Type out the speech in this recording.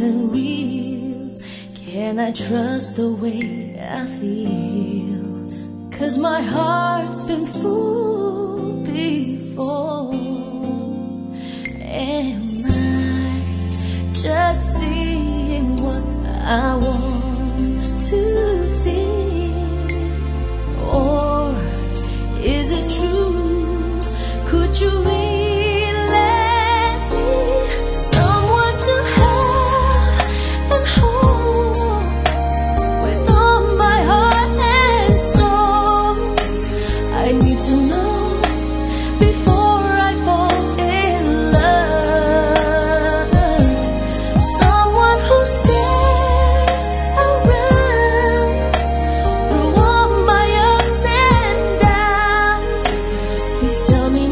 isn't real? Can I trust the way I feel? 'Cause my heart's been fooled before. Am I just seeing what I want to see? Or is it true? Could you really let me someone to have and hold with all my heart and soul? I need to know before I fall in love. Someone who'll stay around through all my ups and downs. Please tell me